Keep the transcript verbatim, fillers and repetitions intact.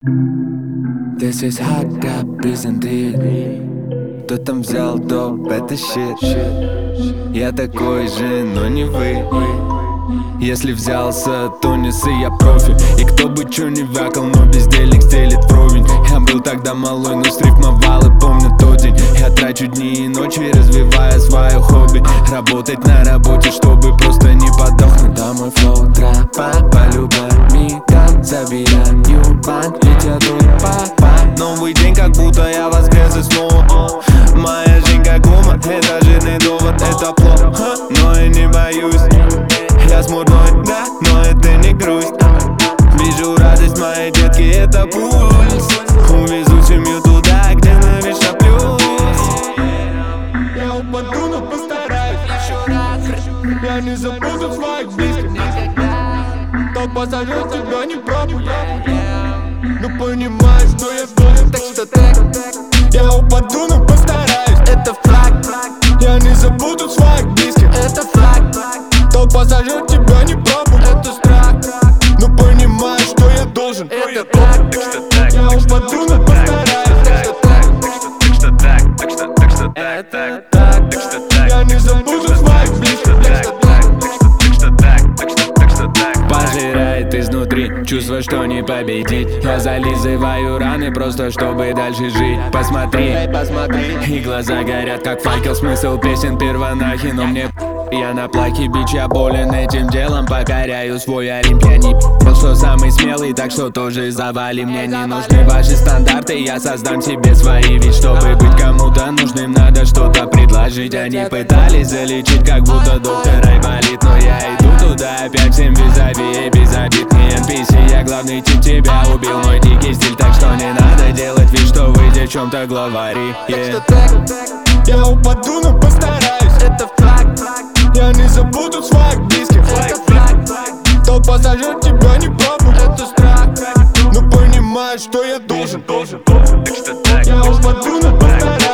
This is hot up, isn't it? Кто там взял доп, это щит. Я такой же, но не вы. Если взялся, то несы, я профи. И кто бы чё не вякал, но бездельник стелит вровень. Я был тогда малой, но срифмовал и помню тот день. Я трачу дни и ночи, развивая свое хобби. Работать на работе, чтобы просто не подохнуть. Да, мой флоу трапа, по-любому забираю банк, ведь я тут папа. Новый день, как будто я воскрес и снова. Моя жизнь как ума, это жирный довод, это плохо, но я не боюсь. Я смурной, да, но это не грусть. Вижу радость моей детки, это пульс. Увезу семью туда, где навечно плюс. Я упаду, но постараюсь. Я не забуду своих близких. Толпа сожжет, тебя не пробует. Но понимаешь, что я должен. Так что так, я упаду, но постараюсь. Это флаг. Я не забуду своих близких. Это флаг. Толпа сожжет, тебя не пробует. Это страх. Но понимаешь, что я должен. Это так. Я упаду, но постараюсь. Так что так. Так что так, так что так что так, так, так, так что так. Я не забуду своих близких. Так что так. Так что так, так что так что так. Пожирает изнутри, чувство, что не победить. Я зализываю раны, просто чтобы дальше жить. Посмотри, посмотри, и глаза горят, как факел. Смысл песен первонахи, но мне я на плахе, бич, я болен этим делом. Покоряю свой Олимп, я не был, что самый смелый, так что тоже завали. Мне не нужны ваши стандарты, я создам себе свои. Ведь чтобы быть кому-то нужным, надо что-то предложить. Они пытались залечить, как будто доктор айболит. Но я иду туда опять, всем визави и без обид. Не эн пи си, я главный тип, тебя убил мой дикий стиль. Так что не надо делать вид, что вы в чем-то главари, yeah. Я упаду, но постараюсь. Это флаг. Я не забуду своих близких. Это флаг. Толпа сожжет, тебя не пробует. Это страх. Но понимаешь, что я должен. Так что так, Я упаду, но постараюсь.